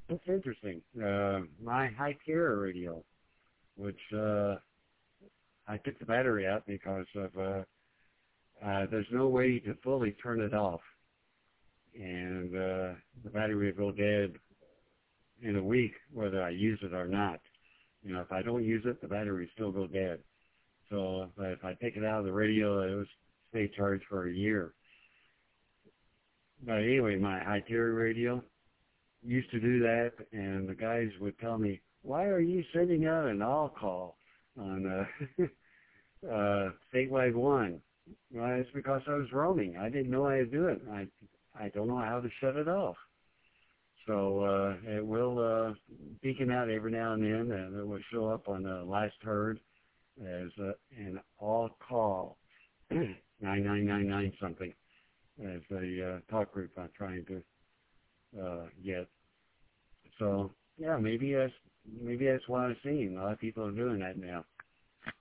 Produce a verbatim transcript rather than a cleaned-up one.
It's interesting. Uh, my Hypera radio, which uh, I took the battery out because of uh, uh, there's no way to fully turn it off, and uh, the battery will go dead in a week whether I use it or not. You know, if I don't use it, the battery will still go dead. So if I take it out of the radio, it will stay charged for a year. But anyway, my Hypera radio used to do that, and the guys would tell me, "Why are you sending out an all call on uh, uh, statewide one?" Well, it's because I was roaming. I didn't know how to do it. I I don't know how to shut it off. So uh, it will uh, beacon out every now and then, and it will show up on the last heard as uh, an all call nine nine nine nine something as a uh, talk group I'm trying to uh, get. So yeah, maybe that's maybe that's what I'm seeing. A lot of people are doing that now.